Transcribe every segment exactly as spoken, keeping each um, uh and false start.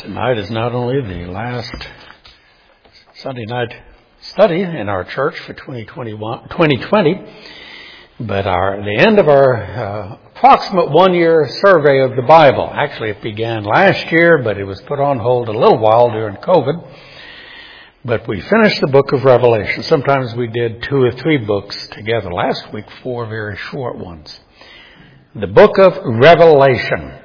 Tonight is not only the last Sunday night study in our church for twenty twenty, but our the end of our uh, approximate one-year survey of the Bible. Actually, it began last year, but it was put on hold a little while during COVID. But we finished the book of Revelation. Sometimes we did two or three books together. Last week, four very short ones. The book of Revelation.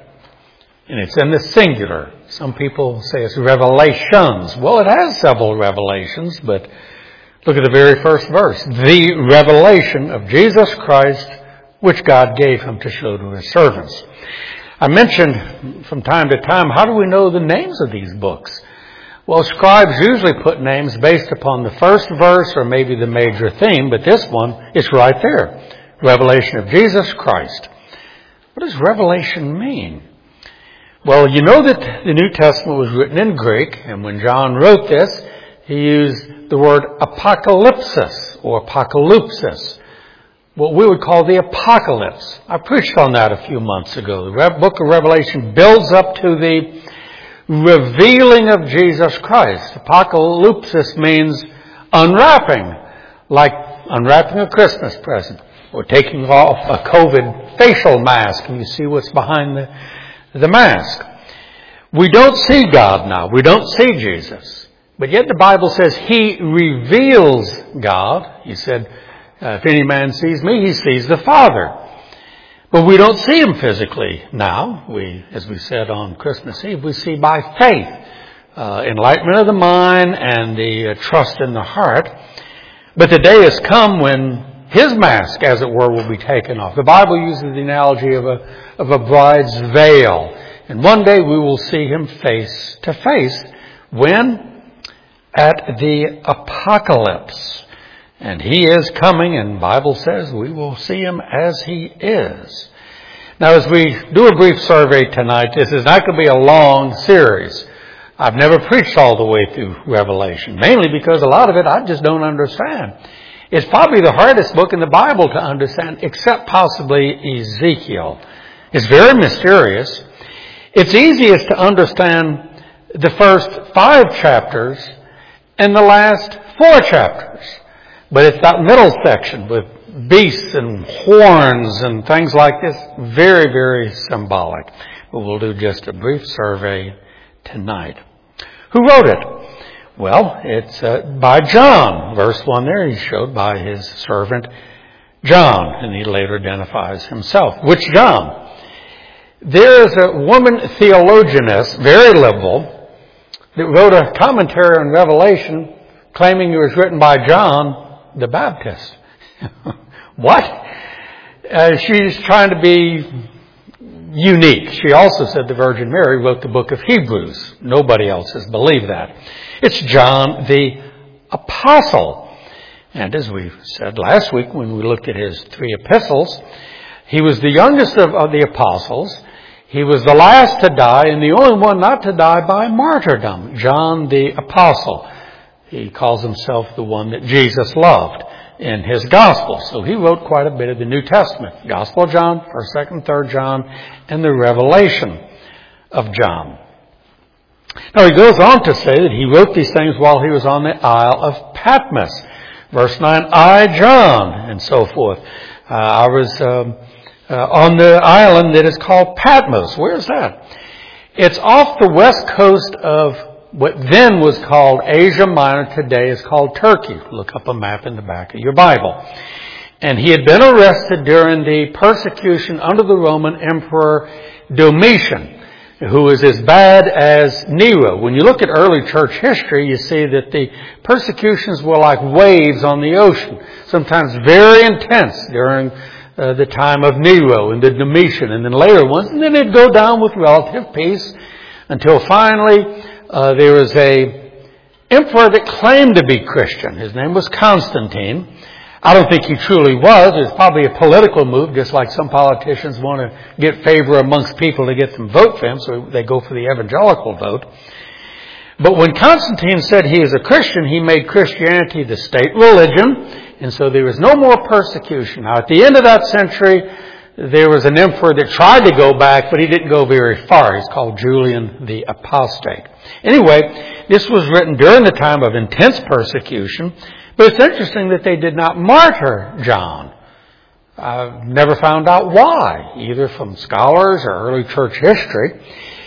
And it's in the singular. Some people say it's revelations. Well, it has several revelations, but look at the very first verse. The revelation of Jesus Christ, which God gave him to show to his servants. I mentioned from time to time, how do we know the names of these books? Well, scribes usually put names based upon the first verse or maybe the major theme, but this one is right there. Revelation of Jesus Christ. What does revelation mean? Well, you know that the New Testament was written in Greek, and when John wrote this, he used the word apocalypsis or apocalypsis, what we would call the apocalypse. I preached on that a few months ago. The book of Revelation builds up to the revealing of Jesus Christ. Apocalypsis means unwrapping, like unwrapping a Christmas present or taking off a COVID facial mask and you see what's behind the The mask. We don't see God now. We don't see Jesus. But yet the Bible says He reveals God. He said, uh, if any man sees me, he sees the Father. But we don't see Him physically now. We, as we said on Christmas Eve, we see by faith. Uh, enlightenment of the mind and the uh, trust in the heart. But the day has come when His mask, as it were, will be taken off. The Bible uses the analogy of a, of a bride's veil. And one day we will see Him face to face. When? At the apocalypse. And He is coming, and the Bible says we will see Him as He is. Now, as we do a brief survey tonight, this is not going to be a long series. I've never preached all the way through Revelation, mainly because a lot of it I just don't understand. It's probably the hardest book in the Bible to understand, except possibly Ezekiel. It's very mysterious. It's easiest to understand the first five chapters and the last four chapters. But it's that middle section with beasts and horns and things like this, very, very symbolic. But we'll do just a brief survey tonight. Who wrote it? Well, it's uh, by John. Verse one there, he's showed by his servant John, and he later identifies himself. Which John? There is a woman theologianess, very liberal, that wrote a commentary on Revelation claiming it was written by John the Baptist. What? Uh, she's trying to be unique. She also said the Virgin Mary wrote the book of Hebrews. Nobody else has believed that. It's John the Apostle. And as we said last week when we looked at his three epistles, he was the youngest of, of the apostles. He was the last to die and the only one not to die by martyrdom. John the Apostle. He calls himself the one that Jesus loved in his gospel. So he wrote quite a bit of the New Testament. Gospel of John, first, second, third John, and the Revelation of John. Now he goes on to say that he wrote these things while he was on the Isle of Patmos. Verse nine, I, John, and so forth. Uh, I was um, uh, on the island that is called Patmos. Where's that? It's off the west coast of what then was called Asia Minor. Today is called Turkey. Look up a map in the back of your Bible. And he had been arrested during the persecution under the Roman Emperor Domitian, who was as bad as Nero. When you look at early church history, you see that the persecutions were like waves on the ocean, sometimes very intense during uh, the time of Nero and the Domitian and then later ones. And then it'd go down with relative peace until finally uh, there was a emperor that claimed to be Christian. His name was Constantine. I don't think he truly was. It was probably a political move, just like some politicians want to get favor amongst people to get them vote for him, so they go for the evangelical vote. But when Constantine said he is a Christian, he made Christianity the state religion, and so there was no more persecution. Now, at the end of that century, there was an emperor that tried to go back, but he didn't go very far. He's called Julian the Apostate. Anyway, this was written during the time of intense persecution, but it's interesting that they did not martyr John. I've never found out why, either from scholars or early church history.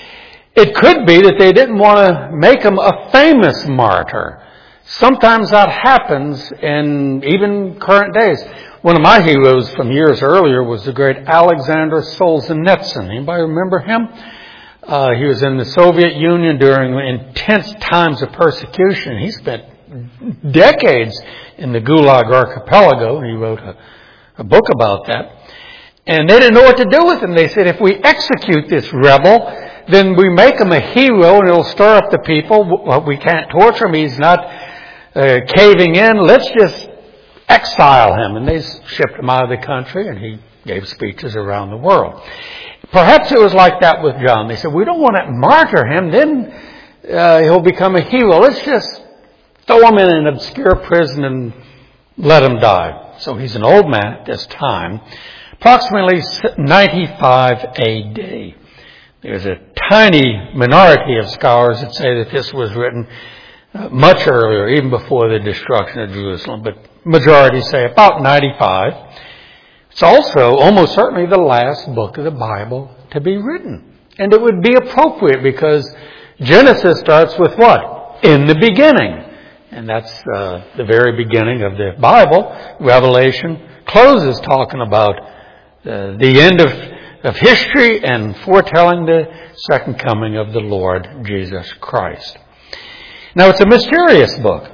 It could be that they didn't want to make him a famous martyr. Sometimes that happens in even current days. One of my heroes from years earlier was the great Alexander Solzhenitsyn. Anybody remember him? Uh, he was in the Soviet Union during intense times of persecution. He spent decades in the Gulag Archipelago. He wrote a, a book about that. And they didn't know what to do with him. They said, if we execute this rebel, then we make him a hero and it'll stir up the people. We can't torture him. He's not uh, caving in. Let's just exile him. And they shipped him out of the country, and he gave speeches around the world. Perhaps it was like that with John. They said, we don't want to martyr him. Then uh, he'll become a hero. Let's just throw him in an obscure prison and let him die. So he's an old man at this time, approximately ninety-five A D. There's a tiny minority of scholars that say that this was written uh, much earlier, even before the destruction of Jerusalem, but majority say about ninety-five. It's also almost certainly the last book of the Bible to be written. And it would be appropriate because Genesis starts with what? In the beginning. And that's uh, the very beginning of the Bible. Revelation closes talking about uh, the end of, of history and foretelling the second coming of the Lord Jesus Christ. Now, it's a mysterious book.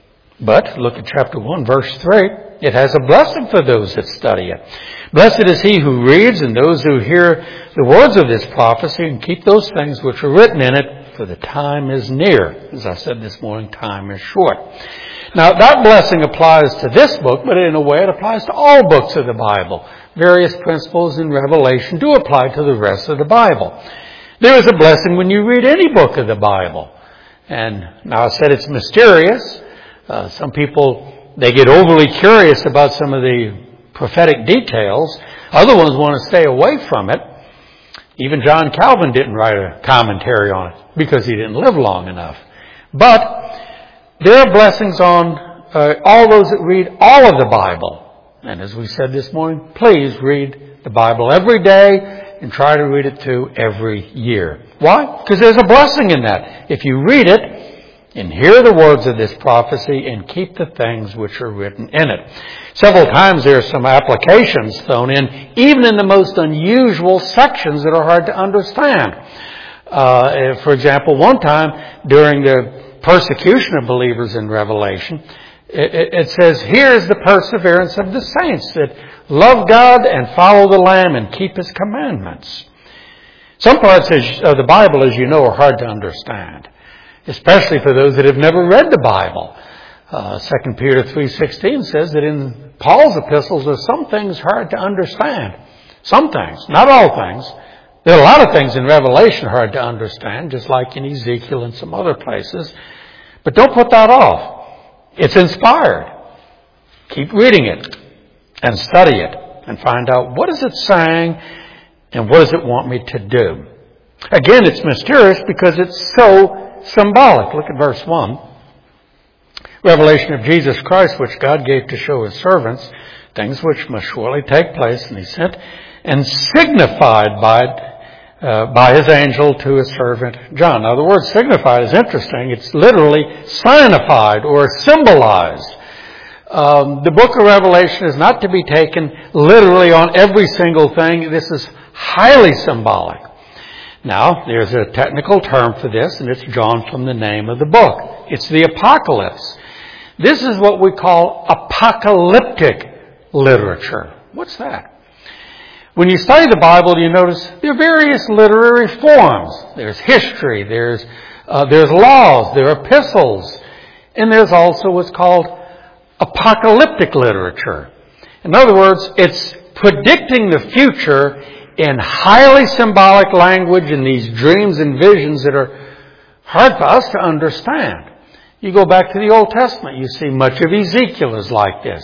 But look at chapter one, verse three. It has a blessing for those that study it. Blessed is he who reads and those who hear the words of this prophecy and keep those things which are written in it, for the time is near. As I said this morning, time is short. Now, that blessing applies to this book, but in a way it applies to all books of the Bible. Various principles in Revelation do apply to the rest of the Bible. There is a blessing when you read any book of the Bible. And now I said it's mysterious. Uh, some people, they get overly curious about some of the prophetic details. Other ones want to stay away from it. Even John Calvin didn't write a commentary on it because he didn't live long enough. But there are blessings on uh, all those that read all of the Bible. And as we said this morning, please read the Bible every day and try to read it too every year. Why? Because there's a blessing in that. If you read it, and hear the words of this prophecy and keep the things which are written in it. Several times there are some applications thrown in, even in the most unusual sections that are hard to understand. Uh, for example, one time during the persecution of believers in Revelation, it, it says, here is the perseverance of the saints that love God and follow the Lamb and keep His commandments. Some parts of the Bible, as you know, are hard to understand, especially for those that have never read the Bible. Uh, Second Peter three sixteen says that in Paul's epistles there's some things hard to understand. Some things, not all things. There are a lot of things in Revelation hard to understand, just like in Ezekiel and some other places. But don't put that off. It's inspired. Keep reading it and study it and find out what is it saying and what does it want me to do. Again, it's mysterious because it's so symbolic. Look at verse one. Revelation of Jesus Christ, which God gave to show His servants, things which must surely take place, and He sent and signified by it, uh, by His angel to His servant John. Now, the word signified is interesting. It's literally signified or symbolized. Um, the book of Revelation is not to be taken literally on every single thing. This is highly symbolic. Now, there's a technical term for this, and it's drawn from the name of the book. It's the Apocalypse. This is what we call apocalyptic literature. What's that? When you study the Bible, you notice there are various literary forms. There's history, there's uh, there's laws, there are epistles, and there's also what's called apocalyptic literature. In other words, it's predicting the future in highly symbolic language, in these dreams and visions that are hard for us to understand. You go back to the Old Testament, you see much of Ezekiel is like this.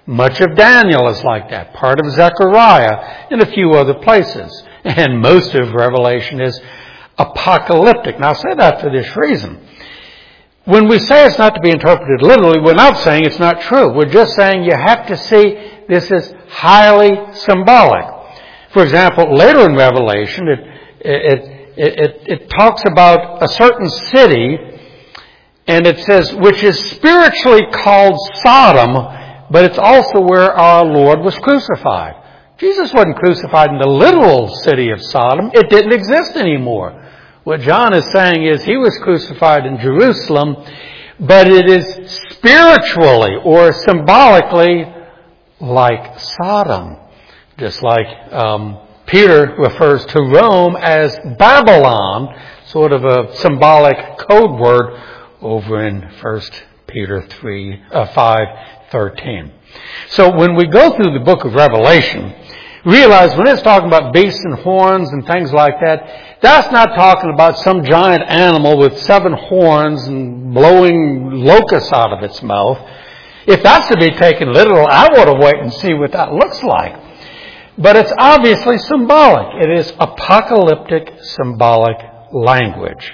Much of Daniel is like that. Part of Zechariah and a few other places. And most of Revelation is apocalyptic. Now I say that for this reason. When we say it's not to be interpreted literally, we're not saying it's not true. We're just saying you have to see this is highly symbolic. For example, later in Revelation, it, it, it, it, it talks about a certain city, and it says, which is spiritually called Sodom, but it's also where our Lord was crucified. Jesus wasn't crucified in the literal city of Sodom. It didn't exist anymore. What John is saying is he was crucified in Jerusalem, but it is spiritually or symbolically like Sodom. Just like um, Peter refers to Rome as Babylon, sort of a symbolic code word over in First Peter three, uh, five thirteen. So when we go through the book of Revelation, realize when it's talking about beasts and horns and things like that, that's not talking about some giant animal with seven horns and blowing locusts out of its mouth. If that's to be taken literal, I want to wait and see what that looks like. But it's obviously symbolic. It is apocalyptic symbolic language.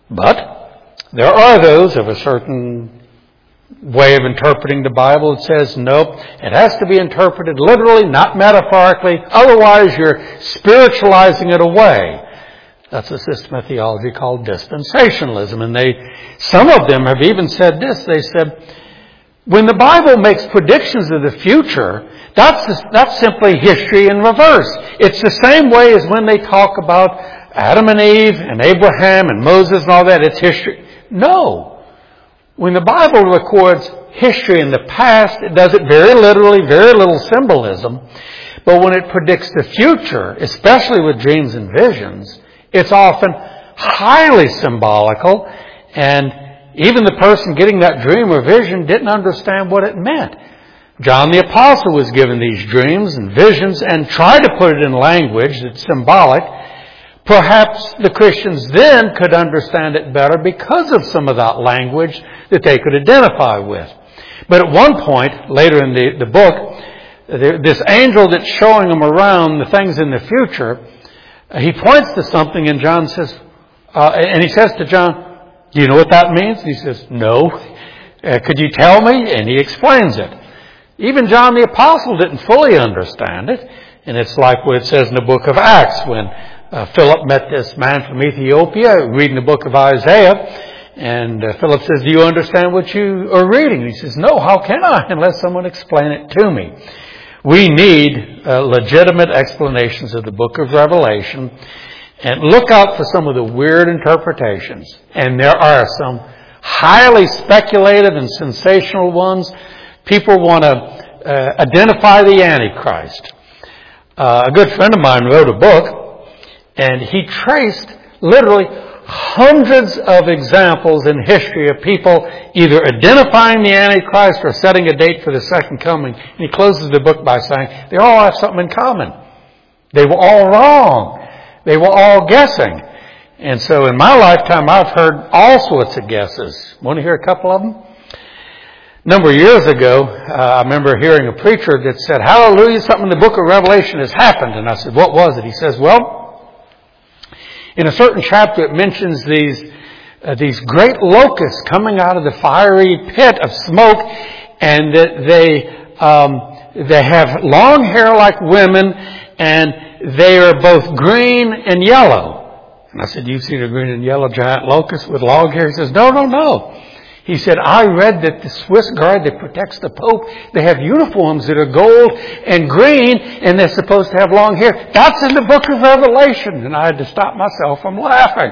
But there are those of a certain way of interpreting the Bible that says, nope, it has to be interpreted literally, not metaphorically. Otherwise, you're spiritualizing it away. That's a system of theology called dispensationalism. And they, some of them have even said this. They said, when the Bible makes predictions of the future, that's, that's simply history in reverse. It's the same way as when they talk about Adam and Eve and Abraham and Moses and all that. It's history. No. When the Bible records history in the past, it does it very literally, very little symbolism. But when it predicts the future, especially with dreams and visions, it's often highly symbolical, and even the person getting that dream or vision didn't understand what it meant. John the Apostle was given these dreams and visions and tried to put it in language that's symbolic. Perhaps the Christians then could understand it better because of some of that language that they could identify with. But at one point, later in the, the book, this angel that's showing them around the things in the future, he points to something and John says, uh, and he says to John, do you know what that means? And he says, no. Uh, could you tell me? And he explains it. Even John the Apostle didn't fully understand it. And it's like what it says in the book of Acts when Uh, Philip met this man from Ethiopia, reading the book of Isaiah, and uh, Philip says, do you understand what you are reading? And he says, no, how can I unless someone explain it to me? We need uh, legitimate explanations of the book of Revelation, and look out for some of the weird interpretations. And there are some highly speculative and sensational ones. People want to uh, identify the Antichrist. Uh, a good friend of mine wrote a book, and he traced literally hundreds of examples in history of people either identifying the Antichrist or setting a date for the second coming. And he closes the book by saying they all have something in common. They were all wrong. They were all guessing. And so in my lifetime, I've heard all sorts of guesses. Want to hear a couple of them? A number of years ago, uh, I remember hearing a preacher that said, hallelujah, something in the book of Revelation has happened. And I said, what was it? He says, well, in a certain chapter, it mentions these uh, these great locusts coming out of the fiery pit of smoke, and that they um, they have long hair like women, and they are both green and yellow. And I said, "You've seen a green and yellow giant locust with long hair?" He says, "No, no, no." He said, I read that the Swiss Guard that protects the Pope, they have uniforms that are gold and green, and they're supposed to have long hair. That's in the book of Revelation. And I had to stop myself from laughing.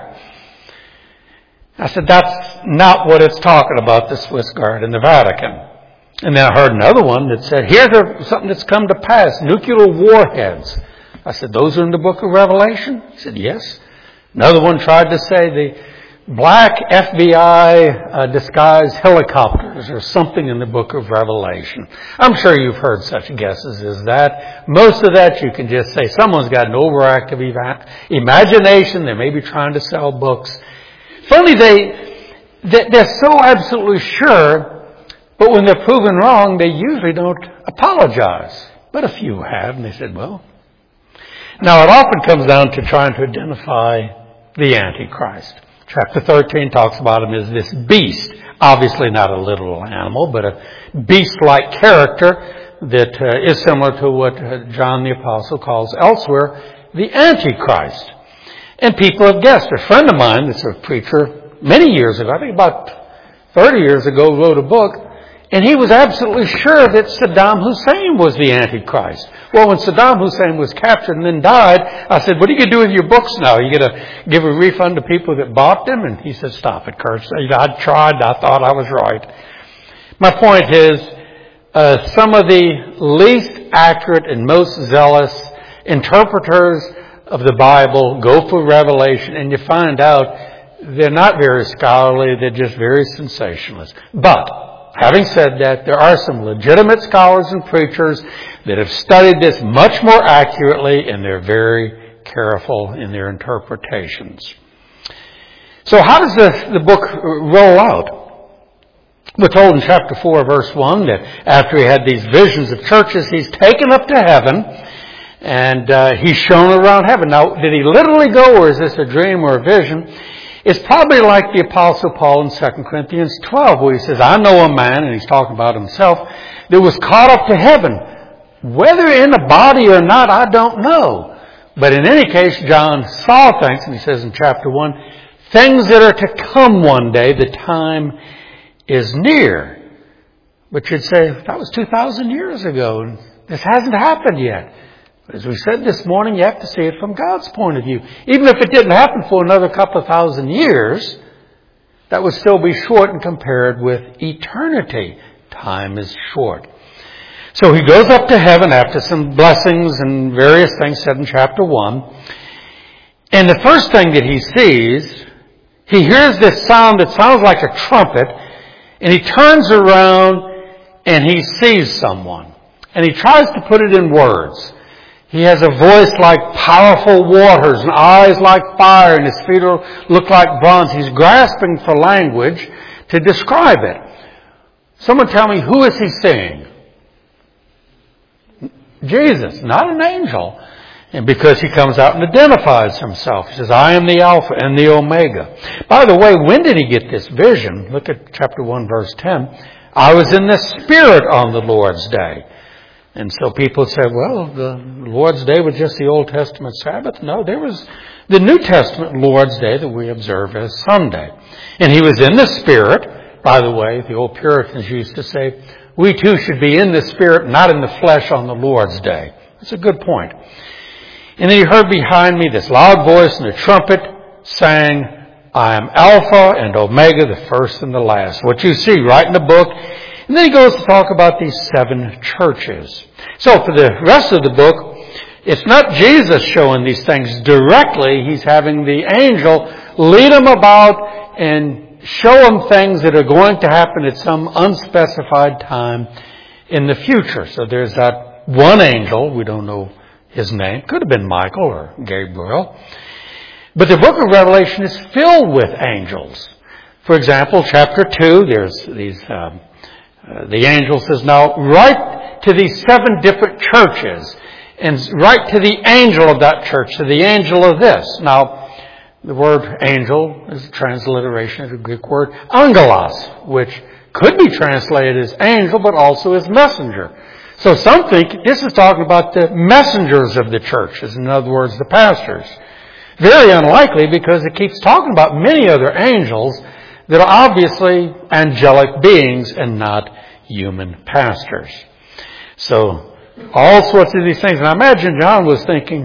I said, that's not what it's talking about, the Swiss Guard in the Vatican. And then I heard another one that said, here's something that's come to pass, nuclear warheads. I said, those are in the book of Revelation? He said, yes. Another one tried to say the black F B I uh, disguised helicopters or something in the book of Revelation. I'm sure you've heard such guesses as that. Most of that you can just say someone's got an overactive eva- imagination. They may be trying to sell books. Funny, they, they, they're so absolutely sure But when they're proven wrong, they usually don't apologize. But a few have, and they said, well. Now, it often comes down to trying to identify the Antichrist. Chapter thirteen talks about him as this beast. Obviously not a literal animal, but a beast-like character that uh, is similar to what uh, John the Apostle calls elsewhere the Antichrist. And people have guessed. A friend of mine that's a preacher many years ago, I think about thirty years ago, wrote a book, and he was absolutely sure that Saddam Hussein was the Antichrist. Well, when Saddam Hussein was captured and then died, I said, what are you going to do with your books now? Are you going to give a refund to people that bought them? And he said, stop it, Kurt. I tried. I thought I was right. My point is, uh, some of the least accurate and most zealous interpreters of the Bible go for Revelation, and you find out they're not very scholarly. They're just very sensationalist. But having said that, there are some legitimate scholars and preachers that have studied this much more accurately, and they're very careful in their interpretations. So how does the, the book roll out? We're told in chapter four, verse one, that after he had these visions of churches, he's taken up to heaven, and uh, he's shown around heaven. Now, did he literally go, or is this a dream or a vision? It's probably like the Apostle Paul in Second Corinthians twelve, where he says, I know a man, and he's talking about himself, that was caught up to heaven. Whether in a body or not, I don't know. But in any case, John saw things, and he says in chapter one, things that are to come one day, the time is near. But you'd say, that was two thousand years ago, and this hasn't happened yet. As we said this morning, you have to see it from God's point of view. Even if it didn't happen for another couple of thousand years, that would still be short and compared with eternity. Time is short. So he goes up to heaven after some blessings and various things said in chapter one. And the first thing that he sees, he hears this sound that sounds like a trumpet, and he turns around and he sees someone. And he tries to put it in words. He has a voice like powerful waters and eyes like fire, and his feet look like bronze. He's grasping for language to describe it. Someone tell me, who is he seeing? Jesus, not an angel. And because he comes out and identifies himself. He says, I am the Alpha and the Omega. By the way, when did he get this vision? Look at chapter one, verse ten. I was in the Spirit on the Lord's day. And so people say, well, the Lord's Day was just the Old Testament Sabbath. No, there was the New Testament Lord's Day that we observe as Sunday. And he was in the Spirit. By the way, the old Puritans used to say, we too should be in the Spirit, not in the flesh on the Lord's Day. That's a good point. And then he heard behind me this loud voice and a trumpet saying, I am Alpha and Omega, the first and the last. What you see right in the book. And then he goes to talk about these seven churches. So for the rest of the book, it's not Jesus showing these things directly. He's having the angel lead him about and show him things that are going to happen at some unspecified time in the future. So there's that one angel. We don't know his name. Could have been Michael or Gabriel. But the book of Revelation is filled with angels. For example, chapter two, there's these... Um, Uh, the angel says, now write to these seven different churches and write to the angel of that church, to the angel of this. Now, the word angel is a transliteration of the Greek word angelos, which could be translated as angel, but also as messenger. So some think this is talking about the messengers of the churches, in other words, the pastors. Very unlikely, because it keeps talking about many other angels that are obviously angelic beings and not human pastors. So, all sorts of these things. And I imagine John was thinking,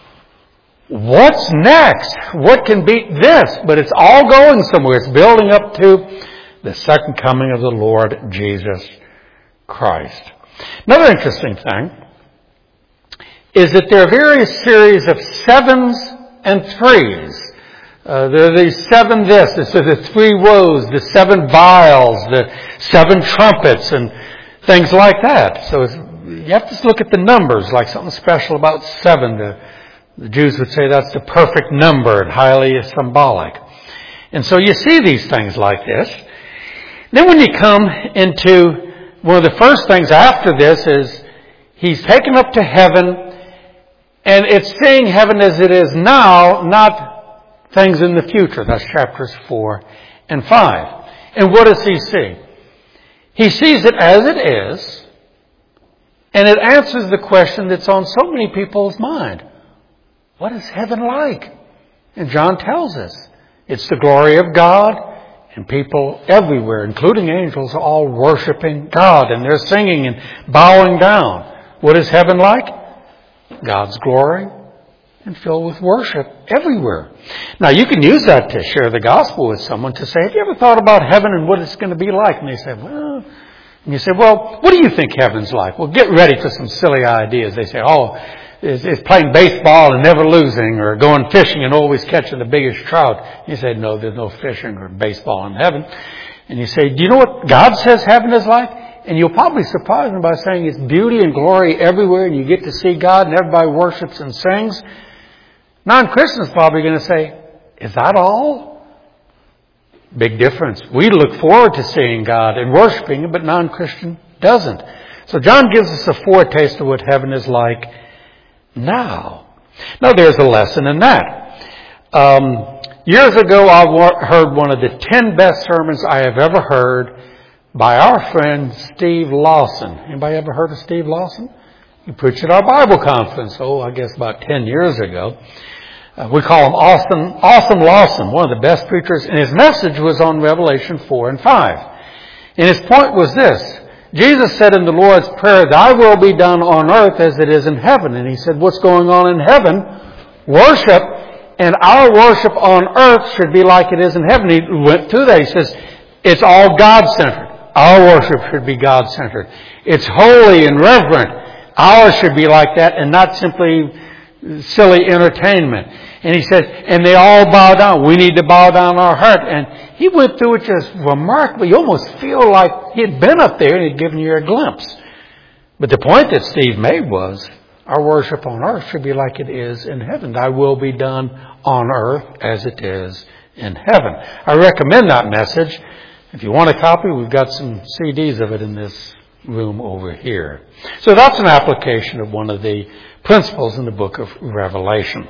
what's next? What can beat this? But it's all going somewhere. It's building up to the second coming of the Lord Jesus Christ. Another interesting thing is that there are various series of sevens and threes. Uh, there are these seven this, this are the three woes, the seven vials, the seven trumpets, and things like that. So it's, you have to look at the numbers, like something special about seven. The, the Jews would say that's the perfect number and highly symbolic. And so you see these things like this. Then when you come into one of the first things after this is he's taken up to heaven, and it's seeing heaven as it is now, not things in the future. That's chapters four and five. And what does he see? He sees it as it is, and it answers the question that's on so many people's mind. What is heaven like? And John tells us. It's the glory of God, and people everywhere, including angels, are all worshiping God, and they're singing and bowing down. What is heaven like? God's glory and filled with worship everywhere. Now, you can use that to share the gospel with someone, to say, have you ever thought about heaven and what it's going to be like? And they say, well, and you say, well, what do you think heaven's like? Well, get ready for some silly ideas. They say, oh, it's, it's playing baseball and never losing, or going fishing and always catching the biggest trout. You say, no, there's no fishing or baseball in heaven. And you say, do you know what God says heaven is like? And you'll probably surprise them by saying it's beauty and glory everywhere, and you get to see God, and everybody worships and sings. Non-Christians probably going to say, is that all? Big difference. We look forward to seeing God and worshiping Him, but non-Christian doesn't. So John gives us a foretaste of what heaven is like now. Now there's a lesson in that. Um, years ago I heard one of the ten best sermons I have ever heard by our friend Steve Lawson. Anybody ever heard of Steve Lawson? He preached at our Bible conference, oh, I guess about ten years ago. Uh, we call him Awesome, Awesome Lawson, one of the best preachers, and his message was on Revelation four and five. And his point was this: Jesus said in the Lord's Prayer, thy will be done on earth as it is in heaven. And he said, what's going on in heaven? Worship. And our worship on earth should be like it is in heaven. He went through that. He says, it's all God-centered. Our worship should be God-centered. It's holy and reverent. Ours should be like that, and not simply silly entertainment. And he said, and they all bow down. We need to bow down our heart. And he went through it just remarkably. You almost feel like he had been up there and he'd given you a glimpse. But the point that Steve made was, our worship on earth should be like it is in heaven. Thy will be done on earth as it is in heaven. I recommend that message. If you want a copy, we've got some C Ds of it in this room over here. So that's an application of one of the principles in the book of Revelation.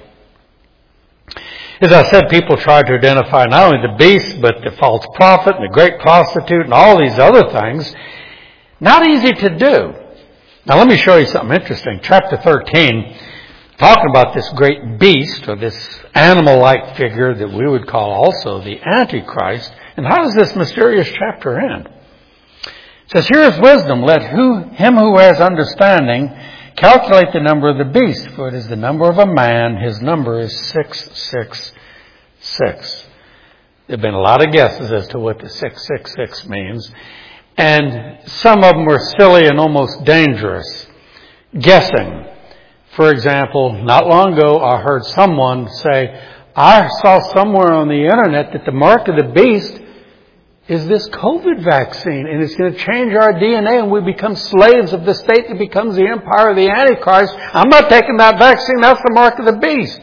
As I said, people try to identify not only the beast, but the false prophet and the great prostitute and all these other things. Not easy to do. Now let me show you something interesting. Chapter thirteen, talking about this great beast, or this animal-like figure that we would call also the Antichrist. And how does this mysterious chapter end? It says, here is wisdom. Let who, him who has understanding calculate the number of the beast, for it is the number of a man. His number is six six six. There have been a lot of guesses as to what the six six six means. And some of them were silly and almost dangerous. Guessing. For example, not long ago I heard someone say, I saw somewhere on the internet that the mark of the beast is this COVID vaccine, and it's going to change our D N A, and we become slaves of the state that becomes the empire of the Antichrist. I'm not taking that vaccine. That's the mark of the beast.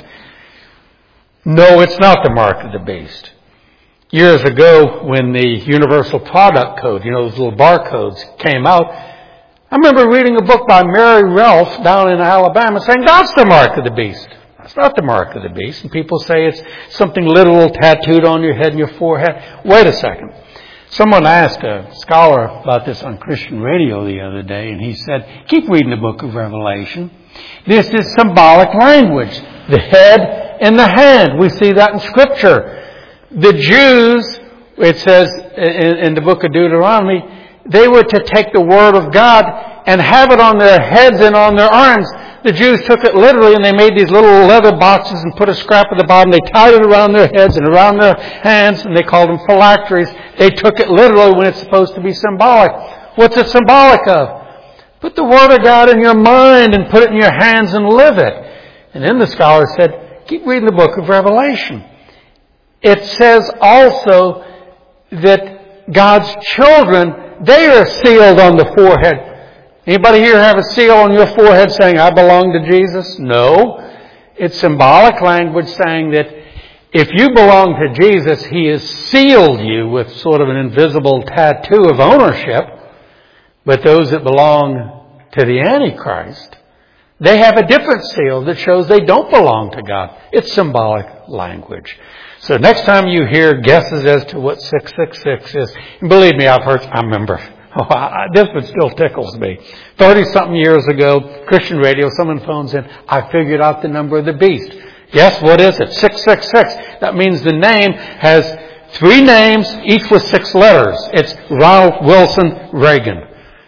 No, it's not the mark of the beast. Years ago, when the Universal Product Code, you know, those little barcodes came out, I remember reading a book by Mary Ralph down in Alabama saying, that's the mark of the beast. That's not the mark of the beast. And people say it's something literal tattooed on your head and your forehead. Wait a second. Someone asked a scholar about this on Christian radio the other day, and he said, keep reading the book of Revelation. This is symbolic language. The head and the hand. We see that in Scripture. The Jews, it says in, in the book of Deuteronomy, they were to take the Word of God and have it on their heads and on their arms. The Jews took it literally, and they made these little leather boxes and put a scrap at the bottom. They tied it around their heads and around their hands, and they called them phylacteries. They took it literally when it's supposed to be symbolic. What's it symbolic of? Put the Word of God in your mind and put it in your hands and live it. And then the scholar said, keep reading the book of Revelation. It says also that God's children, they are sealed on the forehead. Anybody here have a seal on your forehead saying, I belong to Jesus? No. It's symbolic language saying that If you belong to Jesus, He has sealed you with sort of an invisible tattoo of ownership. But those that belong to the Antichrist, they have a different seal that shows they don't belong to God. It's symbolic language. So next time you hear guesses as to what six six six is, and believe me, I've heard, I remember, oh, I, this one still tickles me. thirty-something years ago, Christian radio, someone phones in, I figured out the number of the beast. Yes, what is it? six six six. That means the name has three names, each with six letters. It's Ronald Wilson Reagan.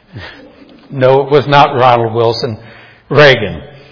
No, it was not Ronald Wilson Reagan.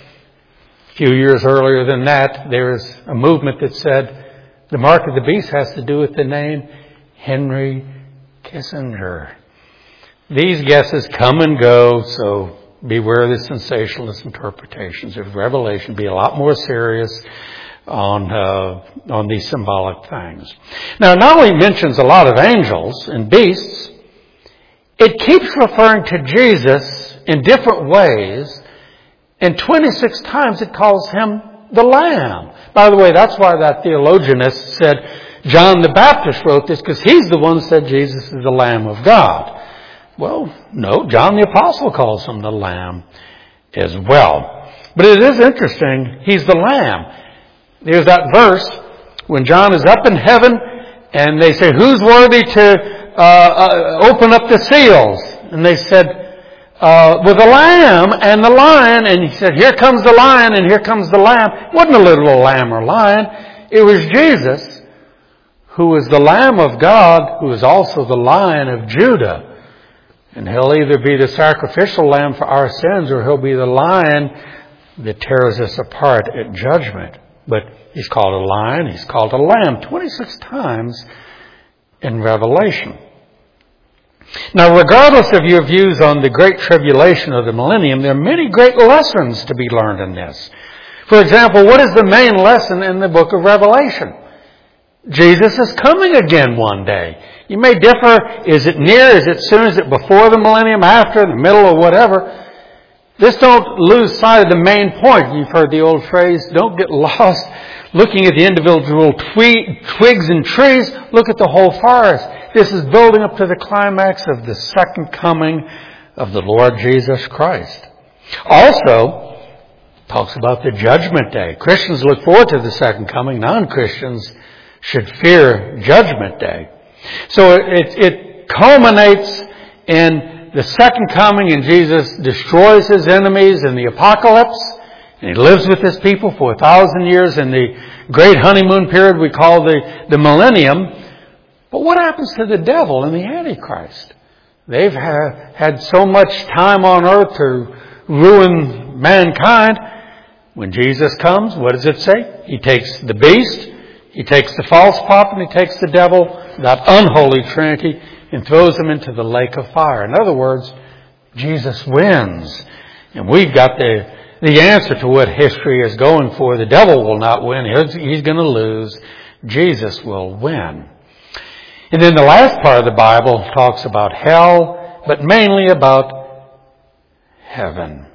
A few years earlier than that, there was a movement that said the mark of the beast has to do with the name Henry Kissinger. These guesses come and go, so beware the sensationalist interpretations of Revelation. Be a lot more serious on uh, on these symbolic things. Now, it not only mentions a lot of angels and beasts, it keeps referring to Jesus in different ways, and twenty-six times it calls Him the Lamb. By the way, that's why that theologianist said John the Baptist wrote this, because he's the one who said Jesus is the Lamb of God. Well, no, John the Apostle calls Him the Lamb as well. But it is interesting, He's the Lamb. There's that verse when John is up in heaven and they say, who's worthy to uh, uh, open up the seals? And they said, uh, with the Lamb and the Lion. And He said, here comes the Lion and here comes the Lamb. It wasn't a literal lamb or lion. It was Jesus, who is the Lamb of God, who is also the Lion of Judah. And He'll either be the sacrificial lamb for our sins, or He'll be the lion that tears us apart at judgment. But He's called a lion, He's called a lamb twenty-six times in Revelation. Now, regardless of your views on the Great Tribulation or the millennium, there are many great lessons to be learned in this. For example, what is the main lesson in the book of Revelation? Jesus is coming again one day. You may differ, is it near, is it soon, is it before the millennium, after, in the middle, or whatever. Just don't lose sight of the main point. You've heard the old phrase, don't get lost looking at the individual twi- twigs and trees. Look at the whole forest. This is building up to the climax of the second coming of the Lord Jesus Christ. Also, talks about the judgment day. Christians look forward to the second coming. Non-Christians should fear judgment day. So it, it culminates in the second coming, and Jesus destroys His enemies in the apocalypse, and He lives with His people for a thousand years in the great honeymoon period we call the, the millennium. But what happens to the devil and the Antichrist? They've ha- had so much time on earth to ruin mankind. When Jesus comes, what does it say? He takes the beast, He takes the false prophet, and He takes the devil, that unholy trinity, and throws them into the lake of fire. In other words, Jesus wins. And we've got the, the answer to what history is going for. The devil will not win. He's, he's going to lose. Jesus will win. And then the last part of the Bible talks about hell, but mainly about heaven.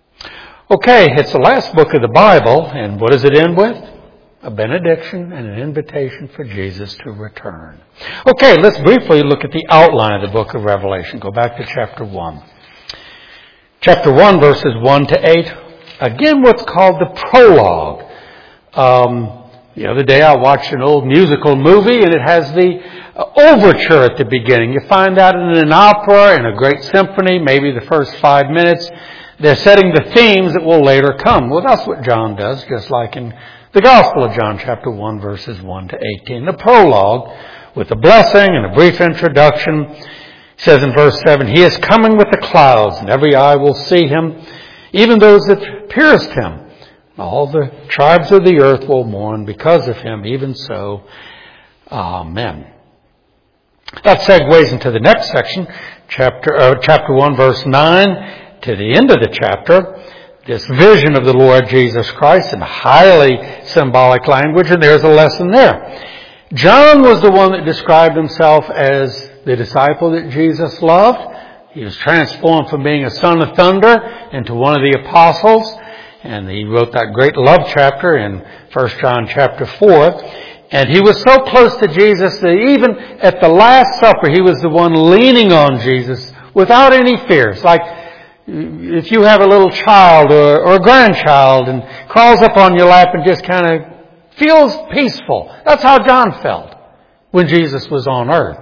Okay, it's the last book of the Bible, and what does it end with? A benediction and an invitation for Jesus to return. Okay, let's briefly look at the outline of the book of Revelation. Go back to chapter one. Chapter one, verses one to eight. Again, what's called the prologue. Um, the other day I watched an old musical movie, and it has the uh, overture at the beginning. You find that in an opera, in a great symphony, maybe the first five minutes. They're setting the themes that will later come. Well, that's what John does, just like in the Gospel of John, chapter one, verses one to eighteen. The prologue, with a blessing and a brief introduction, says in verse seven, He is coming with the clouds, and every eye will see Him, even those that pierced Him. All the tribes of the earth will mourn because of Him. Even so, Amen. That segues into the next section, chapter uh, chapter one, verse nine, to the end of the chapter. This vision of the Lord Jesus Christ in highly symbolic language, and there's a lesson there. John was the one that described himself as the disciple that Jesus loved. He was transformed from being a son of thunder into one of the apostles, and he wrote that great love chapter in First John chapter four. And he was so close to Jesus that even at the Last Supper, he was the one leaning on Jesus without any fear. It's like if you have a little child or, or a grandchild and crawls up on your lap and just kind of feels peaceful. That's how John felt when Jesus was on earth.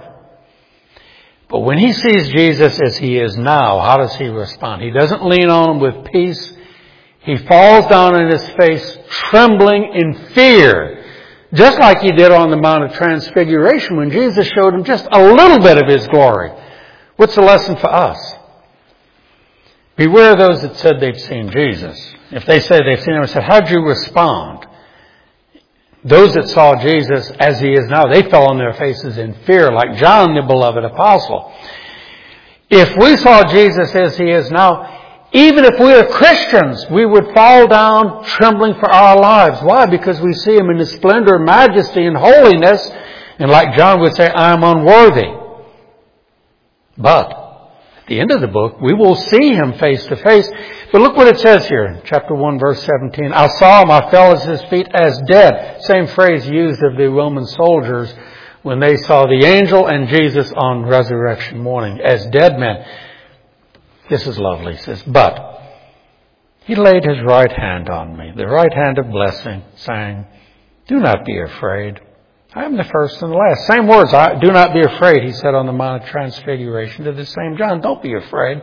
But when he sees Jesus as he is now, how does he respond? He doesn't lean on him with peace. He falls down on his face, trembling in fear. Just like he did on the Mount of Transfiguration when Jesus showed him just a little bit of his glory. What's the lesson for us? Beware those that said they've seen Jesus. If they say they've seen him, I said, how'd you respond? Those that saw Jesus as he is now, they fell on their faces in fear, like John, the beloved apostle. If we saw Jesus as he is now, even if we are Christians, we would fall down trembling for our lives. Why? Because we see him in his splendor, majesty, and holiness. And like John would say, I am unworthy. But at the end of the book, we will see him face to face. But look what it says here, chapter one, verse seventeen. I saw him, I fell at his feet as dead. Same phrase used of the Roman soldiers when they saw the angel and Jesus on resurrection morning, as dead men. This is lovely. He says, but he laid his right hand on me, the right hand of blessing, saying, do not be afraid. I am the first and the last. Same words, I, do not be afraid, he said on the Mount of Transfiguration to the same John. Don't be afraid.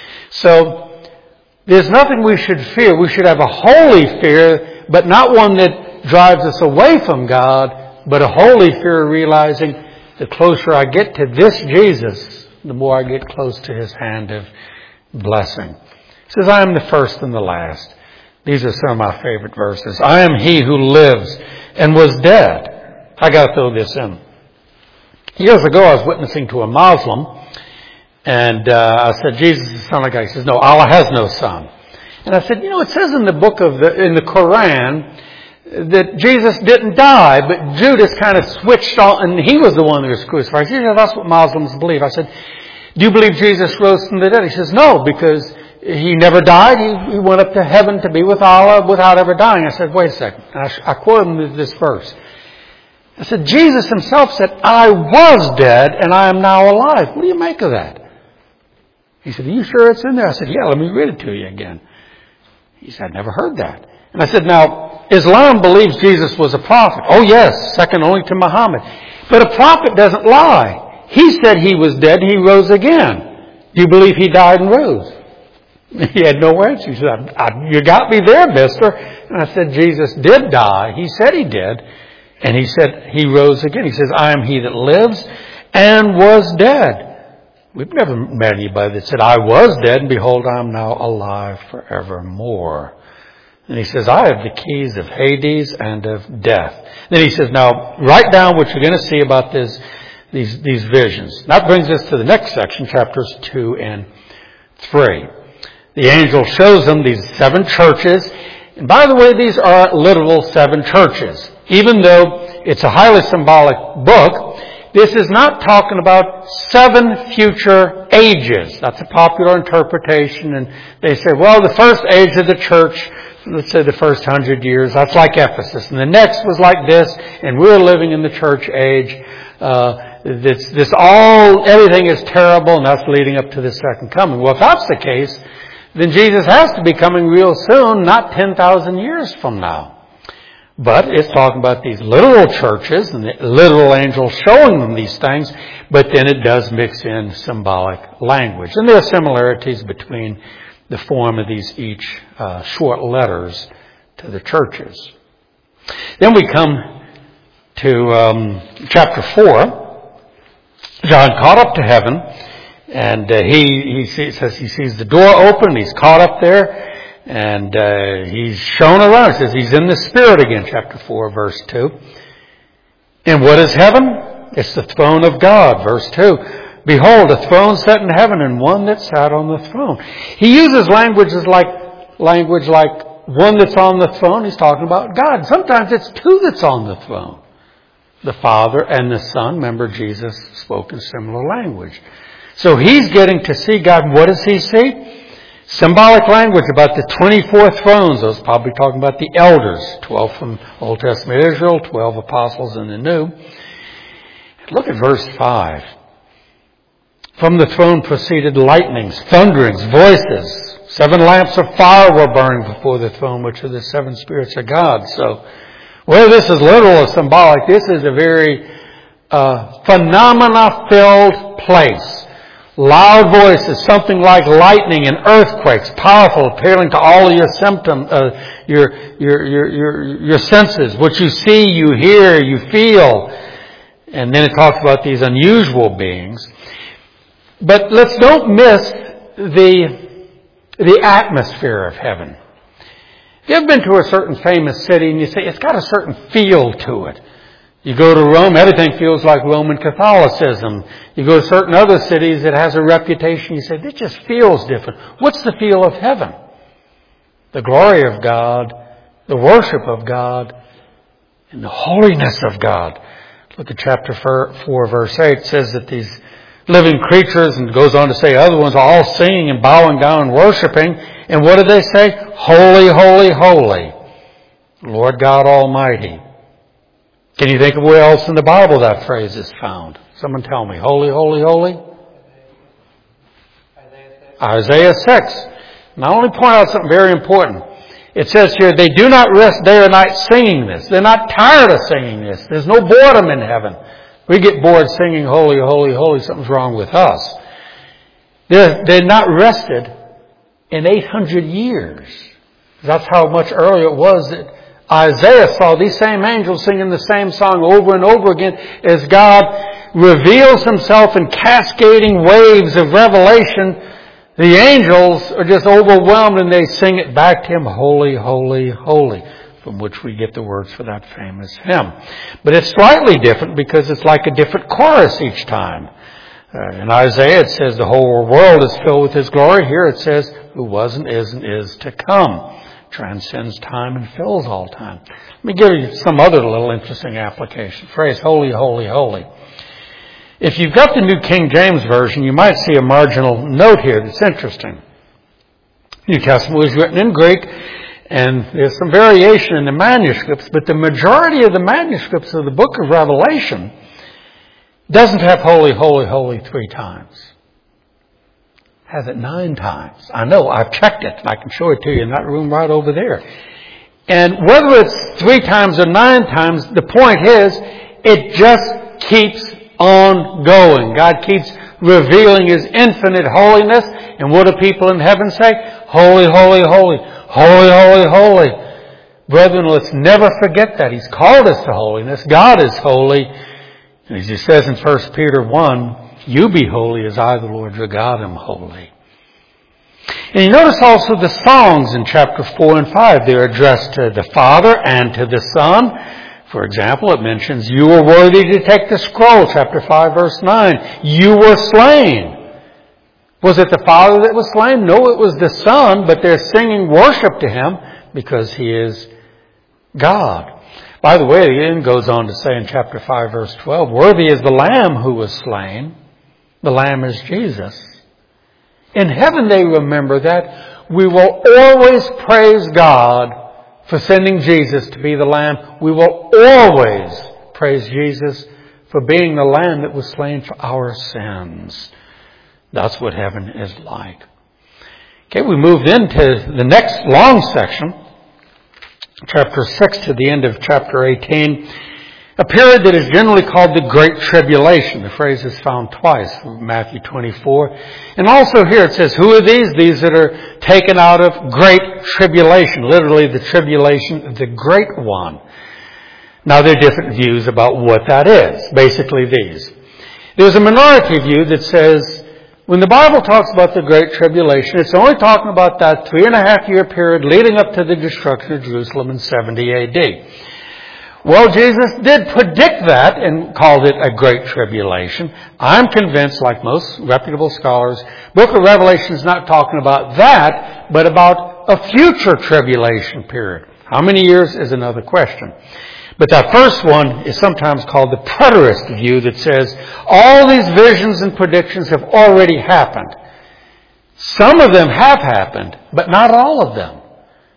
So there's nothing we should fear. We should have a holy fear, but not one that drives us away from God, but a holy fear realizing the closer I get to this Jesus, the more I get close to his hand of blessing. He says, I am the first and the last. These are some of my favorite verses. I am he who lives and was dead. I got to throw this in. Years ago, I was witnessing to a Muslim, and uh, I said, Jesus is the Son of God. He says, no, Allah has no son. And I said, you know, it says in the book of the, in the Quran that Jesus didn't die, but Judas kind of switched on, and he was the one who was crucified. He said, that's what Muslims believe. I said, do you believe Jesus rose from the dead? He says, no, because he never died. He, he went up to heaven to be with Allah without ever dying. I said, wait a second. And I, I quoted him this verse. I said, Jesus himself said, I was dead and I am now alive. What do you make of that? He said, are you sure it's in there? I said, yeah, let me read it to you again. He said, I've never heard that. And I said, now, Islam believes Jesus was a prophet. Oh yes, second only to Muhammad. But a prophet doesn't lie. He said he was dead and he rose again. Do you believe he died and rose? He had no answer. He said, I, I, you got me there, mister. And I said, Jesus did die. He said he did. And he said he rose again. He says, I am he that lives and was dead. We've never met anybody that said, I was dead and behold, I am now alive forevermore. And he says, I have the keys of Hades and of death. Then he says, now write down what you're going to see about this These, these visions. That brings us to the next section, chapters two and three. The angel shows them these seven churches. And by the way, these are literal seven churches. Even though it's a highly symbolic book, this is not talking about seven future ages. That's a popular interpretation. And they say, well, the first age of the church, let's say the first hundred years, that's like Ephesus. And the next was like this, and we're living in the church age. Uh, This, this all, everything is terrible, and that's leading up to the second coming. Well, if that's the case, then Jesus has to be coming real soon, not ten thousand years from now. But it's talking about these literal churches and the literal angels showing them these things, but then it does mix in symbolic language. And there are similarities between the form of these each uh, short letters to the churches. Then we come to um, chapter four. John caught up to heaven, and uh, he, he sees, says he sees the door open, he's caught up there, and uh, he's shown around. It says he's in the Spirit again, chapter four, verse two. And what is heaven? It's the throne of God, verse two. Behold, a throne set in heaven, and one that sat on the throne. He uses languages like, language like one that's on the throne. He's talking about God. Sometimes it's two that's on the throne. The Father and the Son. Remember, Jesus spoke in similar language. So he's getting to see God. What does he see? Symbolic language about the twenty-four thrones. Those probably talking about the elders. twelve from Old Testament Israel, twelve apostles in the New. Look at verse five. From the throne proceeded lightnings, thunderings, voices. Seven lamps of fire were burning before the throne, which are the seven spirits of God. So, whether this is literal or symbolic, this is a very uh, phenomena-filled place. Loud voices, something like lightning and earthquakes, powerful, appealing to all of your symptoms, uh, your, your, your, your, your senses, what you see, you hear, you feel. And then it talks about these unusual beings. But let's don't miss the, the atmosphere of heaven. If you've been to a certain famous city and you say it's got a certain feel to it. You go to Rome, everything feels like Roman Catholicism. You go to certain other cities, it has a reputation. You say, this just feels different. What's the feel of heaven? The glory of God, the worship of God, and the holiness of God. Look at chapter four, verse eight. It says that these living creatures, and goes on to say other ones, are all singing and bowing down and worshiping. And what do they say? Holy, holy, holy, Lord God Almighty. Can you think of where else in the Bible that phrase is found? Someone tell me. Holy, holy, holy. Isaiah six. Now I want to point out something very important. It says here, they do not rest day or night singing this. They're not tired of singing this. There's no boredom in heaven. We get bored singing holy, holy, holy. Something's wrong with us. They're, they're not rested in eight hundred years. That's how much earlier it was that Isaiah saw these same angels singing the same song over and over again as God reveals himself in cascading waves of revelation. The angels are just overwhelmed and they sing it back to him, holy, holy, holy, from which we get the words for that famous hymn. But it's slightly different because it's like a different chorus each time. Uh, in Isaiah it says the whole world is filled with his glory. Here it says who was and is and is to come. Transcends time and fills all time. Let me give you some other little interesting application. Phrase, holy, holy, holy. If you've got the New King James Version, you might see a marginal note here that's interesting. New Testament was written in Greek, and there's some variation in the manuscripts, but the majority of the manuscripts of the book of Revelation doesn't have holy, holy, holy three times. Has it nine times. I know, I've checked it, and I can show it to you in that room right over there. And whether it's three times or nine times, the point is, it just keeps on going. God keeps revealing his infinite holiness. And what do people in heaven say? Holy, holy, holy. Holy, holy, holy. Brethren, let's never forget that. He's called us to holiness. God is holy. And as he says in First Peter one, you be holy as I, the Lord your God, am holy. And you notice also the songs in chapter four and five. They're addressed to the Father and to the Son. For example, it mentions, you were worthy to take the scroll, chapter five, verse nine. You were slain. Was it the Father that was slain? No, it was the Son, but they're singing worship to him because he is God. By the way, it goes on to say in chapter five, verse twelve, worthy is the Lamb who was slain. The Lamb is Jesus. In heaven they remember that. We will always praise God for sending Jesus to be the Lamb. We will always praise Jesus for being the Lamb that was slain for our sins. That's what heaven is like. Okay, we moved into the next long section, chapter six to the end of chapter eighteen. A period that is generally called the Great Tribulation. The phrase is found twice, Matthew twenty-four. And also here it says, who are these? These that are taken out of Great Tribulation. Literally the tribulation of the Great One. Now there are different views about what that is. Basically these. There's a minority view that says, when the Bible talks about the Great Tribulation, it's only talking about that three and a half year period leading up to the destruction of Jerusalem in seventy A D. Well, Jesus did predict that and called it a great tribulation. I'm convinced, like most reputable scholars, Book of Revelation is not talking about that, but about a future tribulation period. How many years is another question. But that first one is sometimes called the preterist view that says all these visions and predictions have already happened. Some of them have happened, but not all of them.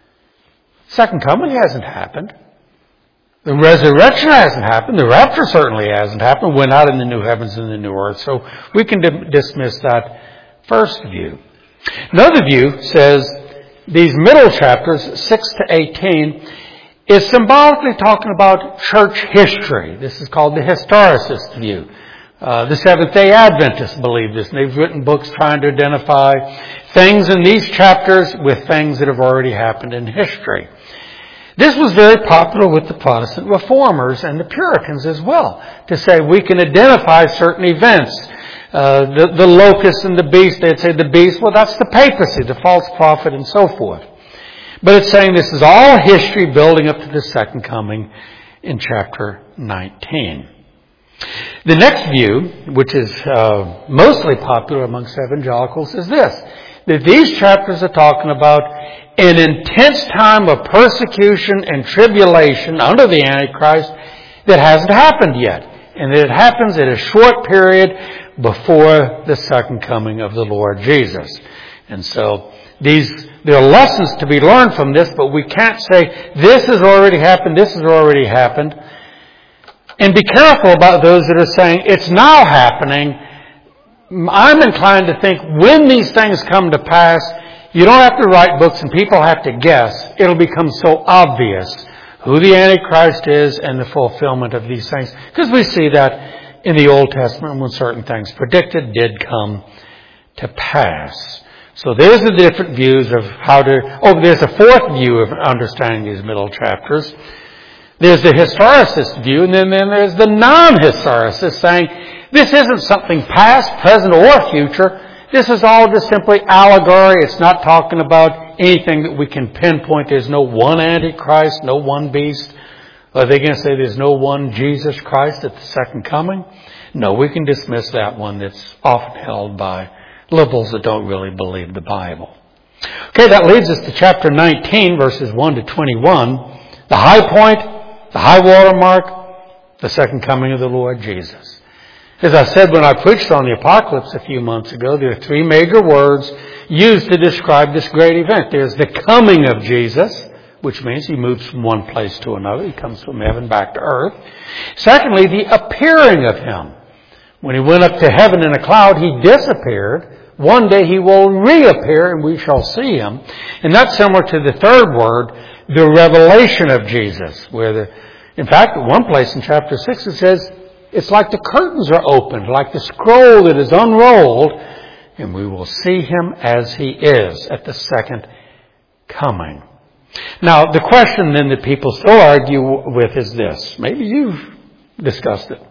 Second coming hasn't happened. The resurrection hasn't happened. The rapture certainly hasn't happened. We're not in the new heavens and the new earth. So we can di- dismiss that first view. Another view says these middle chapters, six to eighteen, is symbolically talking about church history. This is called the historicist view. Uh, the Seventh-day Adventists believe this, and they've written books trying to identify things in these chapters with things that have already happened in history. This was very popular with the Protestant Reformers and the Puritans as well, to say we can identify certain events. Uh, the, the locust and the beast, they'd say the beast, well, that's the papacy, the false prophet, and so forth. But it's saying this is all history building up to the second coming in chapter nineteen. The next view, which is uh, mostly popular amongst evangelicals, is this: that these chapters are talking about an intense time of persecution and tribulation under the Antichrist that hasn't happened yet. And that it happens in a short period before the second coming of the Lord Jesus. And so these, there are lessons to be learned from this, but we can't say this has already happened, this has already happened. And be careful about those that are saying it's now happening. I'm inclined to think when these things come to pass, you don't have to write books and people have to guess. It'll become so obvious who the Antichrist is and the fulfillment of these things. Because we see that in the Old Testament when certain things predicted did come to pass. So there's the different views of how to... Oh, there's a fourth view of understanding these middle chapters. There's the historicist view, and then, then there's the non-historicist saying this isn't something past, present, or future. This is all just simply allegory. It's not talking about anything that we can pinpoint. There's no one Antichrist, no one beast. Are they going to say there's no one Jesus Christ at the second coming? No, we can dismiss that one that's often held by liberals that don't really believe the Bible. Okay, that leads us to chapter nineteen, verses one to twenty-one. The high point, the high water mark, the second coming of the Lord Jesus. As I said when I preached on the apocalypse a few months ago, there are three major words used to describe this great event. There's the coming of Jesus, which means he moves from one place to another. He comes from heaven back to earth. Secondly, the appearing of him. When he went up to heaven in a cloud, he disappeared. One day he will reappear and we shall see him. And that's similar to the third word, the revelation of Jesus, where the, in fact, at one place in chapter six it says, it's like the curtains are opened, like the scroll that is unrolled, and we will see him as he is at the second coming. Now, the question then that people still argue with is this. Maybe you've discussed it.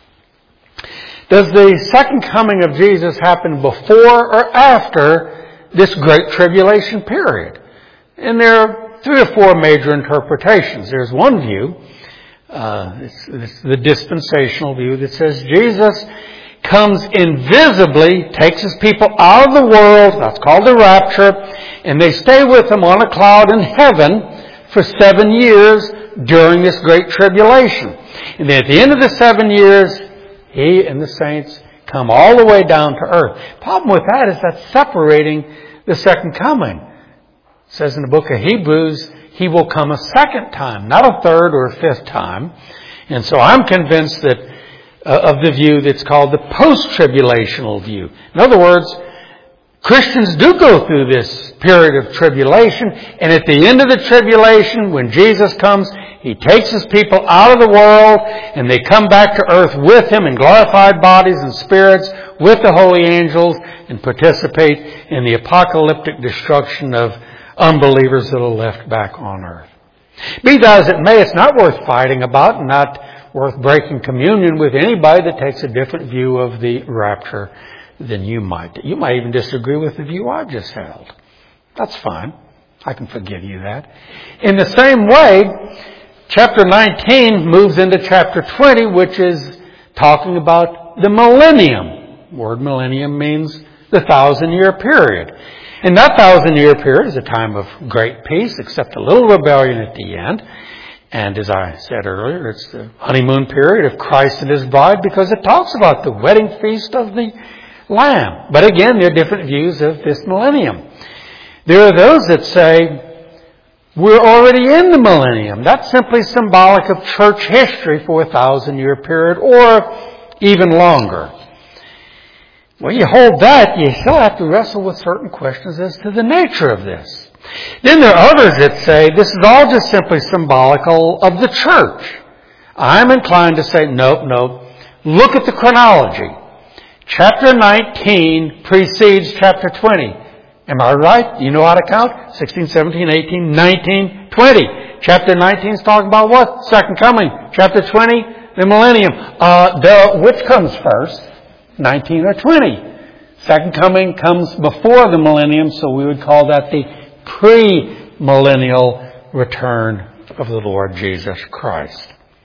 Does the second coming of Jesus happen before or after this great tribulation period? And there are three or four major interpretations. There's one view. Uh, it's, it's the dispensational view that says Jesus comes invisibly, takes his people out of the world, that's called the rapture, and they stay with him on a cloud in heaven for seven years during this great tribulation. And then at the end of the seven years, he and the saints come all the way down to earth. The problem with that is that's separating the second coming. It says in the book of Hebrews, he will come a second time, not a third or a fifth time. And so I'm convinced that uh, of the view that's called the post-tribulational view. In other words, Christians do go through this period of tribulation, and at the end of the tribulation, when Jesus comes, he takes his people out of the world, and they come back to earth with him in glorified bodies and spirits with the holy angels and participate in the apocalyptic destruction of unbelievers that are left back on earth. Be that as it may, it's not worth fighting about and not worth breaking communion with anybody that takes a different view of the rapture than you might. You might even disagree with the view I've just held. That's fine. I can forgive you that. In the same way, chapter nineteen moves into chapter twenty, which is talking about the millennium. The word millennium means the thousand year period. And that thousand year period is a time of great peace, except a little rebellion at the end. And as I said earlier, it's the honeymoon period of Christ and his bride, because it talks about the wedding feast of the Lamb. But again, there are different views of this millennium. There are those that say, we're already in the millennium. That's simply symbolic of church history for a thousand year period or even longer. Well, you hold that, you still have to wrestle with certain questions as to the nature of this. Then there are others that say this is all just simply symbolical of the church. I'm inclined to say, nope, nope. Look at the chronology. Chapter nineteen precedes chapter twenty. Am I right? You know how to count? sixteen, seventeen, eighteen, nineteen, twenty. Chapter nineteen is talking about what? Second coming. Chapter twenty, the millennium. Uh, the, which comes first? nineteen or twenty? Second coming comes before the millennium, so we would call that the pre-millennial return of the Lord Jesus Christ.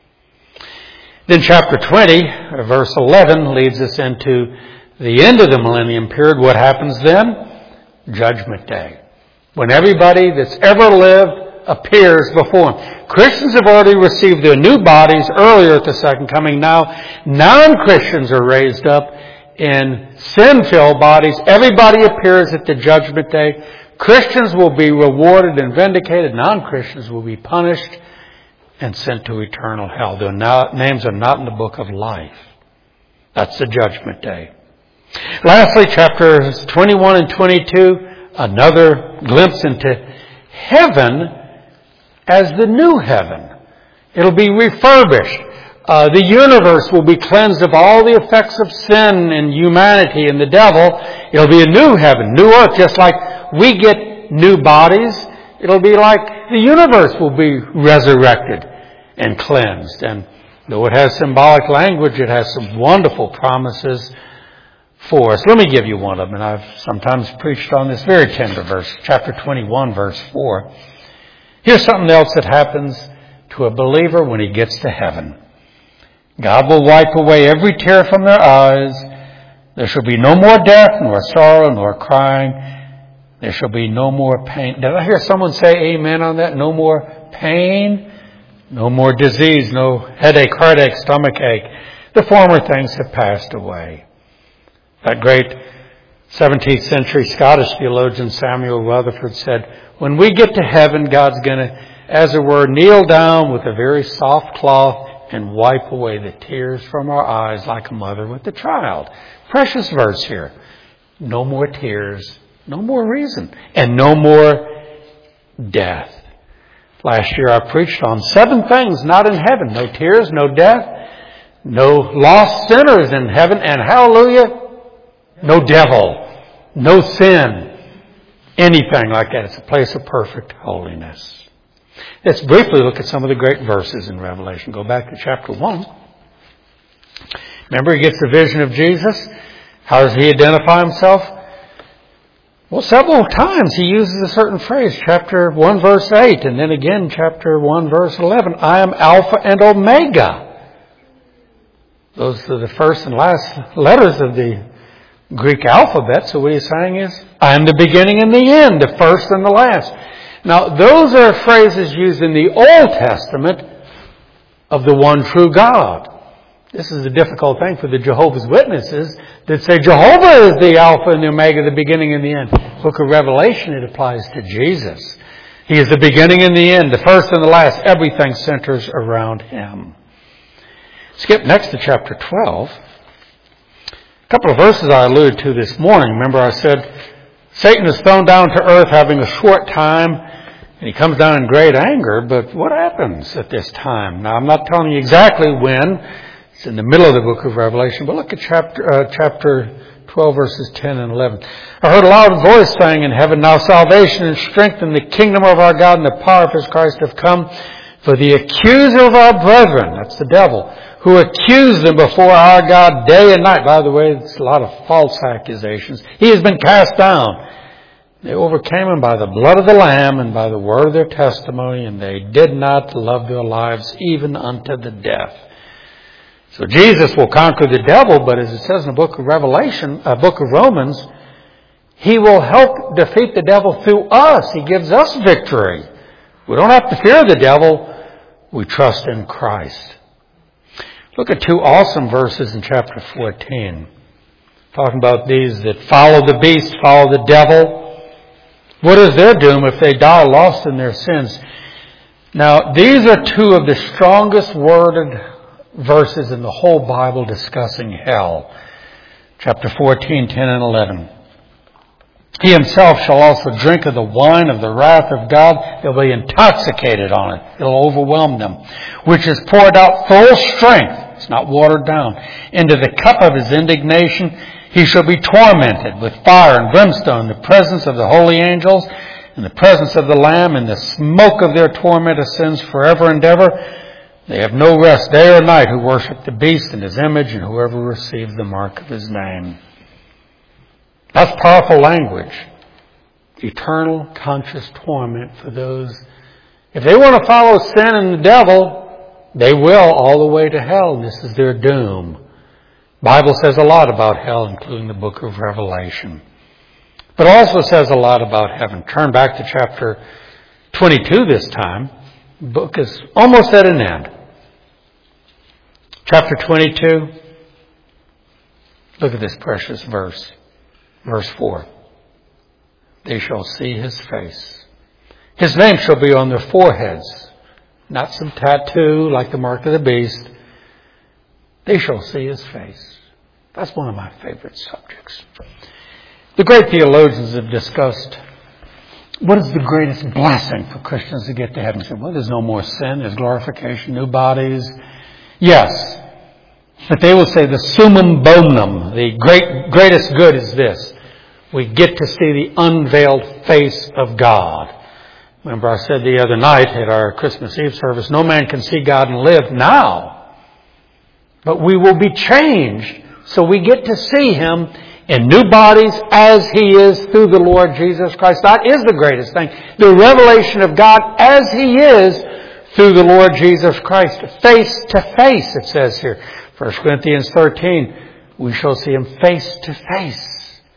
Then chapter twenty, verse eleven, leads us into the end of the millennium period. What happens then? Judgment Day. When everybody that's ever lived appears before Him. Christians have already received their new bodies earlier at the second coming. Now, non-Christians are raised up in sin-filled bodies. Everybody appears at the Judgment Day. Christians will be rewarded and vindicated. Non-Christians will be punished and sent to eternal hell. Their names are not in the book of life. That's the Judgment Day. Lastly, chapters twenty-one and twenty-two, another glimpse into heaven as the new heaven. It'll be refurbished. Uh, the universe will be cleansed of all the effects of sin and humanity and the devil. It'll be a new heaven, new earth, just like we get new bodies. It'll be like the universe will be resurrected and cleansed. And though it has symbolic language, it has some wonderful promises for us. Let me give you one of them, and I've sometimes preached on this very tender verse, chapter twenty-one, verse four. Here's something else that happens to a believer when he gets to heaven. God will wipe away every tear from their eyes. There shall be no more death, nor sorrow, nor crying. There shall be no more pain. Did I hear someone say amen on that? No more pain, no more disease, no headache, heartache, stomach ache. The former things have passed away. That great seventeenth century Scottish theologian Samuel Rutherford said, when we get to heaven, God's going to, as it were, kneel down with a very soft cloth and wipe away the tears from our eyes like a mother with a child. Precious verse here. No more tears, no more reason, and no more death. Last year I preached on seven things not in heaven. No tears, no death, no lost sinners in heaven, and hallelujah, no devil, no sin, anything like that. It's a place of perfect holiness. Let's briefly look at some of the great verses in Revelation. Go back to chapter one. Remember, he gets the vision of Jesus. How does he identify himself? Well, several times he uses a certain phrase. Chapter one, verse eight, and then again, chapter one, verse eleven. I am Alpha and Omega. Those are the first and last letters of the Greek alphabet. So what he's saying is, I am the beginning and the end, the first and the last. Now, those are phrases used in the Old Testament of the one true God. This is a difficult thing for the Jehovah's Witnesses that say Jehovah is the Alpha and the Omega, the beginning and the end. Book of Revelation, it applies to Jesus. He is the beginning and the end, the first and the last. Everything centers around Him. Skip next to chapter twelve. A couple of verses I alluded to this morning. Remember I said Satan is thrown down to earth having a short time, and he comes down in great anger. But what happens at this time? Now, I'm not telling you exactly when. It's in the middle of the book of Revelation. But look at chapter uh, chapter twelve, verses ten and eleven. I heard a loud voice saying in heaven, now salvation and strength in the kingdom of our God and the power of His Christ have come. For the accuser of our brethren, that's the devil, who accused them before our God day and night. By the way, it's a lot of false accusations. He has been cast down. They overcame him by the blood of the Lamb and by the word of their testimony, and they did not love their lives even unto the death. So Jesus will conquer the devil, but as it says in the book of Revelation, uh, book of Romans, He will help defeat the devil through us. He gives us victory. We don't have to fear the devil. We trust in Christ. Look at two awesome verses in chapter fourteen. Talking about these that follow the beast, follow the devil. What is their doom if they die lost in their sins? Now, these are two of the strongest worded verses in the whole Bible discussing hell. Chapter fourteen, ten and eleven. He himself shall also drink of the wine of the wrath of God. They'll be intoxicated on it. It'll overwhelm them. Which is poured out full strength. It's not watered down. Into the cup of his indignation. He shall be tormented with fire and brimstone in the presence of the holy angels, in the presence of the Lamb, in the smoke of their torment ascends forever and ever. They have no rest day or night who worship the beast and his image and whoever receives the mark of his name. That's powerful language. Eternal conscious torment for those. If they want to follow sin and the devil, they will all the way to hell. This is their doom. The Bible says a lot about hell, including the book of Revelation. But also says a lot about heaven. Turn back to chapter twenty-two this time. The book is almost at an end. Chapter twenty-two. Look at this precious verse. Verse four. They shall see his face. His name shall be on their foreheads. Not some tattoo like the mark of the beast. They shall see his face. That's one of my favorite subjects. The great theologians have discussed what is the greatest blessing for Christians to get to heaven. They said, well, there's no more sin. There's glorification, new bodies. Yes. But they will say the summum bonum, the great, greatest good is this. We get to see the unveiled face of God. Remember I said the other night at our Christmas Eve service, no man can see God and live now. But we will be changed so we get to see Him in new bodies as He is through the Lord Jesus Christ. That is the greatest thing. The revelation of God as He is through the Lord Jesus Christ. Face to face, it says here. First Corinthians thirteen, we shall see Him face to face.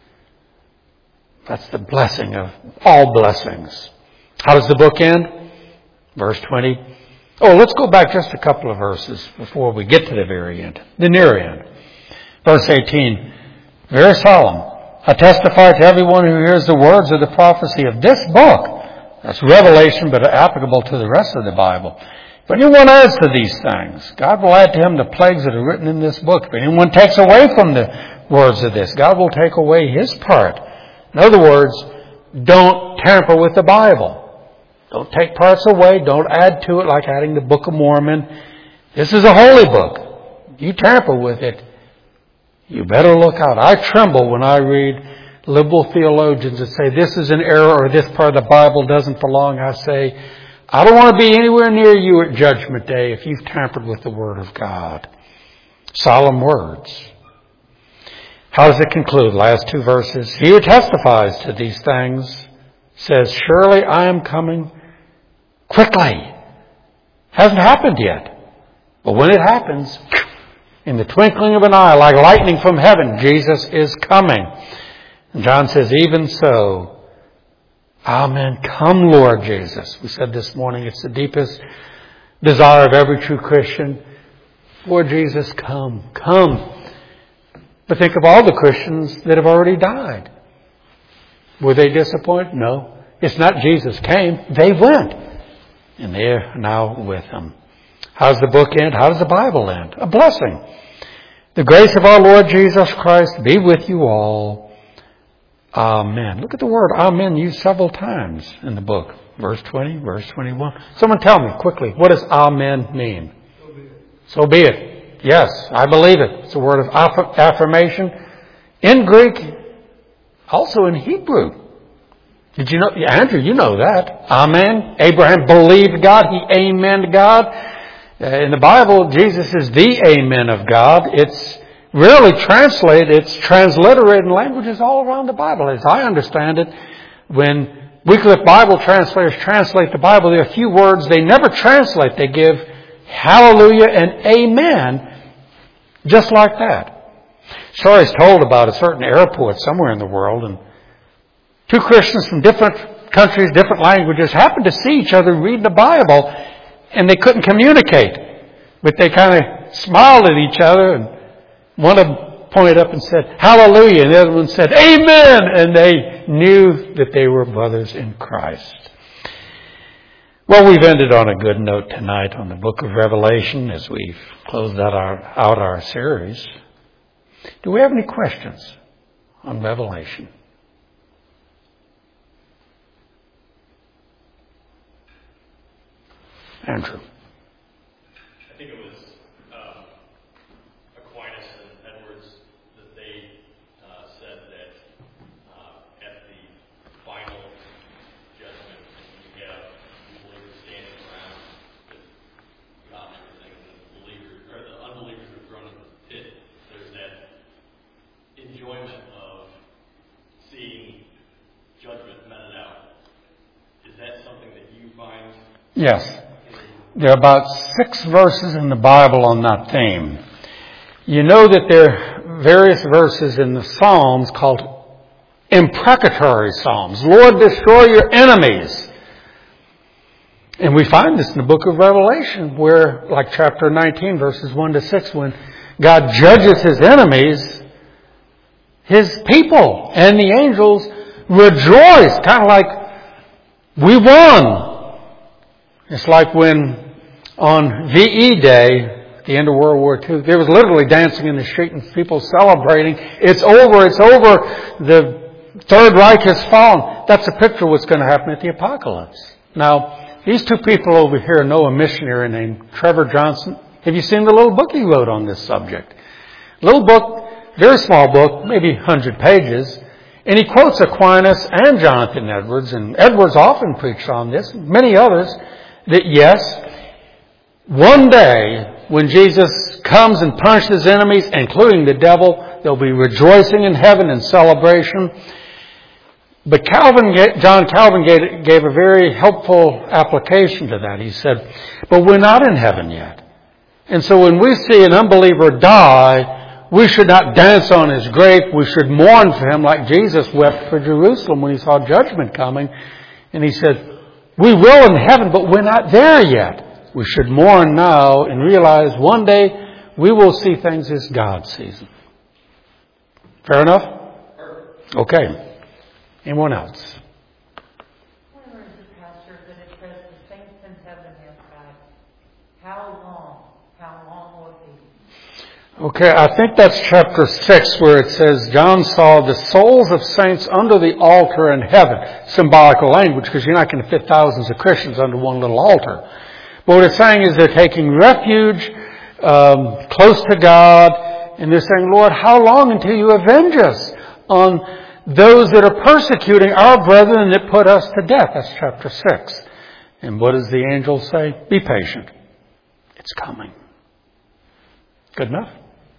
That's the blessing of all blessings. How does the book end? Verse twenty. Oh, let's go back just a couple of verses before we get to the very end. The near end. Verse eighteen. Very solemn. I testify to everyone who hears the words of the prophecy of this book. That's Revelation, but applicable to the rest of the Bible. If anyone adds to these things, God will add to him the plagues that are written in this book. If anyone takes away from the words of this, God will take away his part. In other words, don't tamper with the Bible. Don't take parts away. Don't add to it like adding the Book of Mormon. This is a holy book. You tamper with it, you better look out. I tremble when I read liberal theologians that say this is an error or this part of the Bible doesn't belong. I say, I don't want to be anywhere near you at Judgment Day if you've tampered with the Word of God. Solemn words. How does it conclude? Last two verses. He who testifies to these things says, surely I am coming quickly. Hasn't happened yet. But when it happens, in the twinkling of an eye, like lightning from heaven, Jesus is coming. And John says, even so, amen. Come, Lord Jesus. We said this morning, it's the deepest desire of every true Christian. Lord Jesus, come, come. But think of all the Christians that have already died. Were they disappointed? No. It's not Jesus came. They went. And they're now with Him. How does the book end? How does the Bible end? A blessing. The grace of our Lord Jesus Christ be with you all. Amen. Look at the word amen used several times in the book. Verse twenty, verse twenty-one. Someone tell me quickly, what does amen mean? So be it. So be it. Yes, I believe it. It's a word of aff- affirmation. In Greek, also in Hebrew. Did you know? Andrew, you know that. Amen. Abraham believed God. He amened God. Uh, in the Bible, Jesus is the amen of God. It's rarely translated. It's transliterated in languages all around the Bible. As I understand it, when Wycliffe Bible translators translate the Bible, there are a few words they never translate. They give hallelujah and amen just like that. Story is told about a certain airport somewhere in the world, and two Christians from different countries, different languages, happened to see each other reading the Bible, and they couldn't communicate. But they kind of smiled at each other, and one of them pointed up and said, hallelujah. And the other one said, amen. And they knew that they were brothers in Christ. Well, we've ended on a good note tonight on the book of Revelation as we've closed out our, out our series. Do we have any questions on Revelation? Andrew. I think it was um, Aquinas and Edwards that they uh, said that uh, at the final judgment, you have the believers standing around with God and everything, and the believers or the unbelievers are thrown in the pit. There's that enjoyment of seeing judgment meted out. Is that something that you find? Yes. There are about six verses in the Bible on that theme. You know that there are various verses in the Psalms called imprecatory Psalms. Lord, destroy your enemies. And we find this in the book of Revelation where, like chapter nineteen, verses one to six, when God judges His enemies, His people and the angels rejoice, kind of like, we won. It's like when on V E Day, at the end of World War Two, there was literally dancing in the street and people celebrating. It's over, it's over. The Third Reich has fallen. That's a picture of what's going to happen at the apocalypse. Now, these two people over here know a missionary named Trevor Johnson. Have you seen the little book he wrote on this subject? Little book, very small book, maybe one hundred pages. And he quotes Aquinas and Jonathan Edwards, and Edwards often preached on this, many others, that yes, one day when Jesus comes and punishes his enemies, including the devil, there'll be rejoicing in heaven and celebration. But Calvin, John Calvin gave, gave a very helpful application to that. He said, but we're not in heaven yet. And so when we see an unbeliever die, we should not dance on his grave. We should mourn for him like Jesus wept for Jerusalem when he saw judgment coming. And he said, we will in heaven, but we're not there yet. We should mourn now and realize one day we will see things as God sees them. Fair enough? Okay. Anyone else? Where is it, Pastor, that it says the saints in heaven have God? How long? How long will it be? Okay, I think that's chapter six where it says, John saw the souls of saints under the altar in heaven. Symbolical language, because you're not going to fit thousands of Christians under one little altar. But what it's saying is they're taking refuge um, close to God, and they're saying, Lord, how long until you avenge us on those that are persecuting our brethren that put us to death? That's chapter six. And what does the angel say? Be patient. It's coming. Good enough?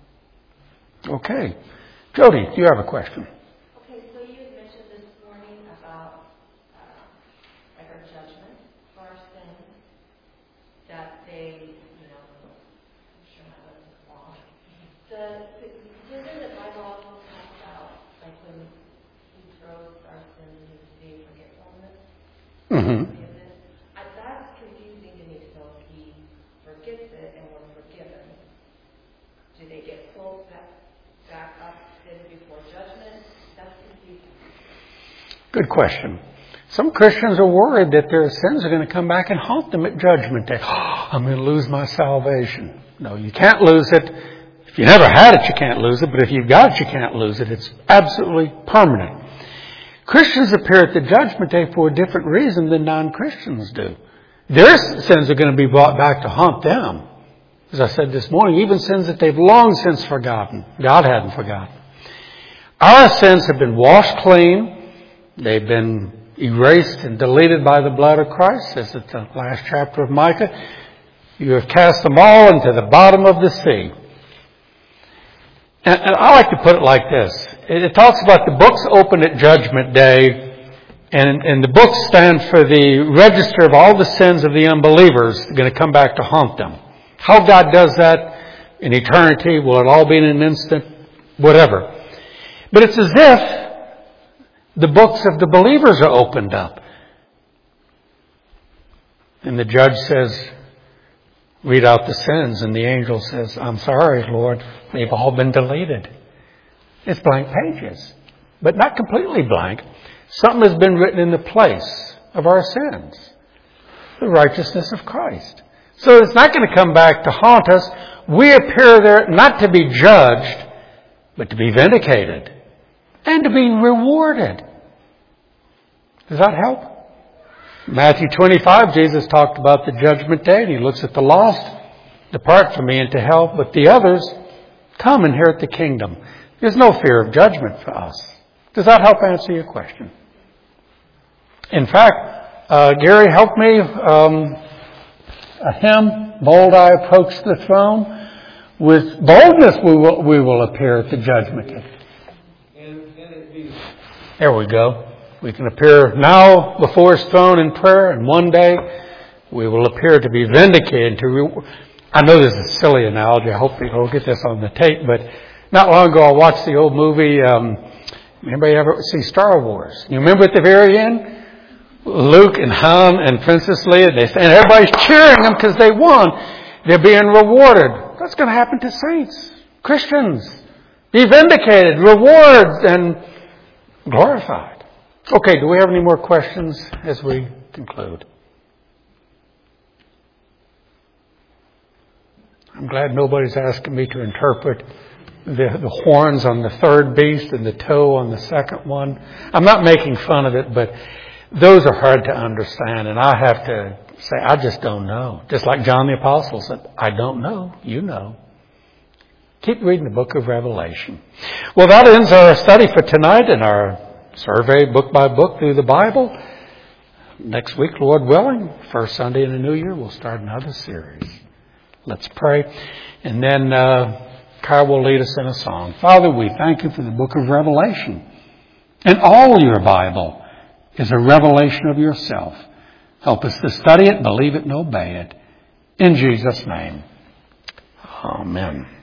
Okay. Jody, do you have a question? Okay, so you had mentioned this morning about uh, like our judgment for our sins, that they, you know, I'm sure my list is long. The, the, doesn't the Bible also talk about like when He throws our sins into the sea of forgetfulness? Mm-hmm. Forgiveness? Uh, that's confusing to me. So if He forgets it and we're forgiven, do they get pulled back? back up in before judgment? That's confusing. Good question. Some Christians are worried that their sins are going to come back and haunt them at judgment day. Oh, I'm going to lose my salvation. No, you can't lose it. If you never had it, you can't lose it. But if you've got it, you can't lose it. It's absolutely permanent. Christians appear at the judgment day for a different reason than non-Christians do. Their sins are going to be brought back to haunt them. As I said this morning, even sins that they've long since forgotten. God hadn't forgotten. Our sins have been washed clean. They've been erased and deleted by the blood of Christ, as at the last chapter of Micah. You have cast them all into the bottom of the sea. And, and I like to put it like this. It, it talks about the books open at Judgment Day, and, and the books stand for the register of all the sins of the unbelievers that are going to come back to haunt them. How God does that in eternity, will it all be in an instant? Whatever. But it's as if the books of the believers are opened up. And the judge says, read out the sins. And the angel says, I'm sorry, Lord, they've all been deleted. It's blank pages. But not completely blank. Something has been written in the place of our sins. The righteousness of Christ. So it's not going to come back to haunt us. We appear there not to be judged, but to be vindicated. And to be rewarded. Does that help? Matthew twenty-five, Jesus talked about the judgment day, and he looks at the lost. Depart from me into hell, but the others come and inherit the kingdom. There's no fear of judgment for us. Does that help answer your question? In fact, uh, Gary helped me. Um, a hymn, Bold I Approach the Throne. With boldness we will, we will appear at the judgment day. There we go. We can appear now before His throne in prayer, and one day we will appear to be vindicated. To re- I know this is a silly analogy. I hope people will get this on the tape, but not long ago I watched the old movie. Um, anybody ever see Star Wars? You remember at the very end? Luke and Han and Princess Leia, they stand, everybody's cheering them because they won. They're being rewarded. That's going to happen to saints, Christians. Be vindicated, rewarded, and glorified. Okay, do we have any more questions as we conclude? I'm glad nobody's asking me to interpret the, the horns on the third beast and the toe on the second one. I'm not making fun of it, but those are hard to understand, and I have to say, I just don't know. Just like John the Apostle said, I don't know. You know. Keep reading the book of Revelation. Well, that ends our study for tonight and our survey book by book through the Bible. Next week, Lord willing, first Sunday in the new year, we'll start another series. Let's pray. And then uh, Kyle will lead us in a song. Father, we thank you for the book of Revelation. And all your Bible is a revelation of yourself. Help us to study it, believe it, and obey it. In Jesus' name. Amen.